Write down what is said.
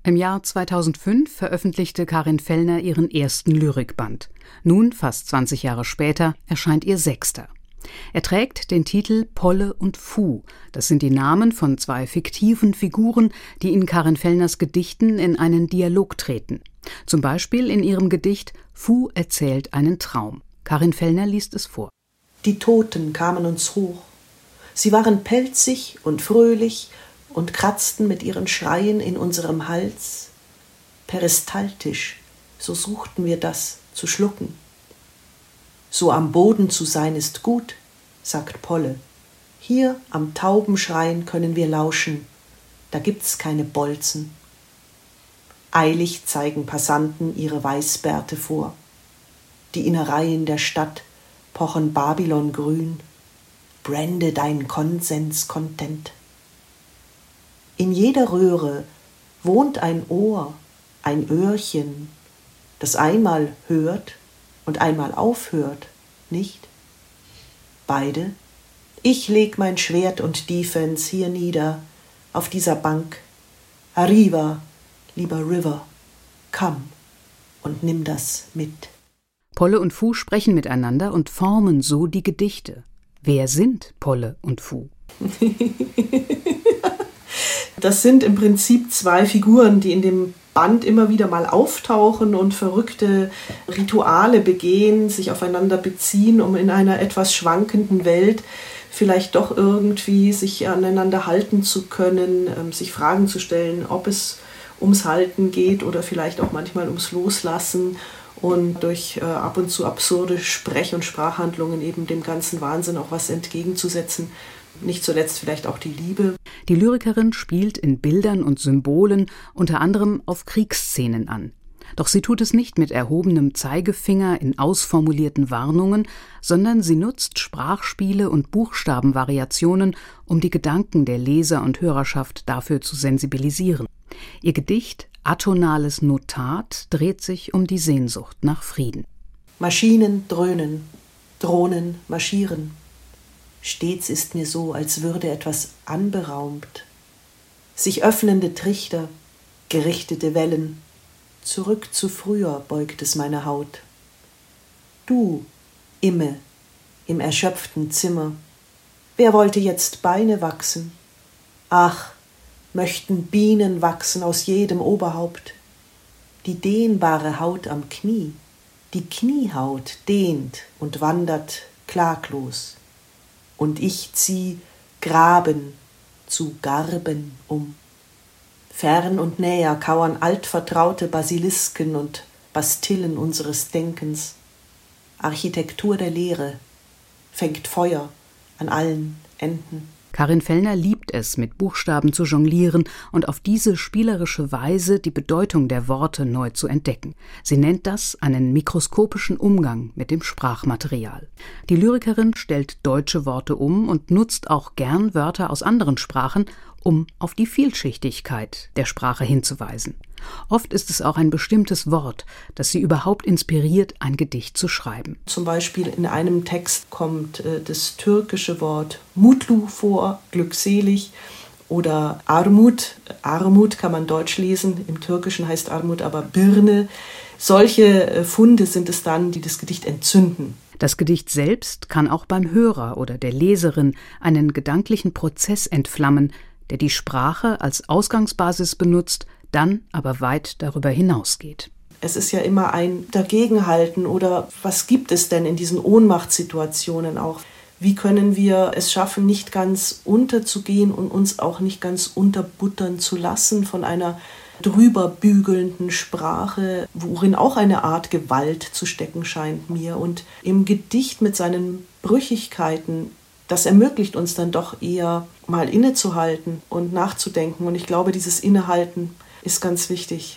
Im Jahr 2005 veröffentlichte Karin Fellner ihren ersten Lyrikband. Nun, fast 20 Jahre später, erscheint ihr 6. Er trägt den Titel Polle und Fu. Das sind die Namen von 2 fiktiven Figuren, die in Karin Fellners Gedichten in einen Dialog treten. Zum Beispiel in ihrem Gedicht Fu erzählt einen Traum. Karin Fellner liest es vor. Die Toten kamen uns hoch. Sie waren pelzig und fröhlich und kratzten mit ihren Schreien in unserem Hals. Peristaltisch, so suchten wir das zu schlucken. So am Boden zu sein ist gut, sagt Polle. Hier am Taubenschreien können wir lauschen, da gibt's keine Bolzen. Eilig zeigen Passanten ihre Weißbärte vor. Die Innereien der Stadt pochen Babylongrün, brande dein Konsens Content. In jeder Röhre wohnt ein Ohr, ein Öhrchen, das einmal hört und einmal aufhört, nicht? Beide, ich leg mein Schwert und Defense hier nieder, auf dieser Bank. Arriva, lieber River, komm und nimm das mit. Polle und Fu sprechen miteinander und formen so die Gedichte. Wer sind Polle und Fu? Das sind im Prinzip 2 Figuren, die in dem Band immer wieder mal auftauchen und verrückte Rituale begehen, sich aufeinander beziehen, um in einer etwas schwankenden Welt vielleicht doch irgendwie sich aneinander halten zu können, sich Fragen zu stellen, ob es ums Halten geht oder vielleicht auch manchmal ums Loslassen und durch ab und zu absurde Sprech- und Sprachhandlungen eben dem ganzen Wahnsinn auch was entgegenzusetzen. Nicht zuletzt vielleicht auch die Liebe. Die Lyrikerin spielt in Bildern und Symbolen unter anderem auf Kriegsszenen an. Doch sie tut es nicht mit erhobenem Zeigefinger in ausformulierten Warnungen, sondern sie nutzt Sprachspiele und Buchstabenvariationen, um die Gedanken der Leser und Hörerschaft dafür zu sensibilisieren. Ihr Gedicht Atonales Notat dreht sich um die Sehnsucht nach Frieden. Maschinen dröhnen, Drohnen marschieren. Stets ist mir so, als würde etwas anberaumt. Sich öffnende Trichter, gerichtete Wellen. Zurück zu früher beugt es meine Haut. Du, Imme, im erschöpften Zimmer. Wer wollte jetzt Beine wachsen? Ach, möchten Bienen wachsen aus jedem Oberhaupt. Die dehnbare Haut am Knie, die Kniehaut dehnt und wandert klaglos. Und ich zieh Graben zu Garben um. Fern und näher kauern altvertraute Basilisken und Bastillen unseres Denkens. Architektur der Leere fängt Feuer an allen Enden. Karin Fellner liebt es, mit Buchstaben zu jonglieren und auf diese spielerische Weise die Bedeutung der Worte neu zu entdecken. Sie nennt das einen mikroskopischen Umgang mit dem Sprachmaterial. Die Lyrikerin stellt deutsche Worte um und nutzt auch gern Wörter aus anderen Sprachen, um auf die Vielschichtigkeit der Sprache hinzuweisen. Oft ist es auch ein bestimmtes Wort, das sie überhaupt inspiriert, ein Gedicht zu schreiben. Zum Beispiel in einem Text kommt das türkische Wort Mutlu vor, glückselig, oder Armut. Armut kann man deutsch lesen, im Türkischen heißt Armut aber Birne. Solche Funde sind es dann, die das Gedicht entzünden. Das Gedicht selbst kann auch beim Hörer oder der Leserin einen gedanklichen Prozess entflammen, der die Sprache als Ausgangsbasis benutzt, dann aber weit darüber hinausgeht. Es ist ja immer ein Dagegenhalten oder was gibt es denn in diesen Ohnmachtssituationen auch? Wie können wir es schaffen, nicht ganz unterzugehen und uns auch nicht ganz unterbuttern zu lassen von einer drüber bügelnden Sprache, worin auch eine Art Gewalt zu stecken scheint mir. Und im Gedicht mit seinen Brüchigkeiten, das ermöglicht uns dann doch eher mal innezuhalten und nachzudenken. Und ich glaube, dieses Innehalten ist ganz wichtig.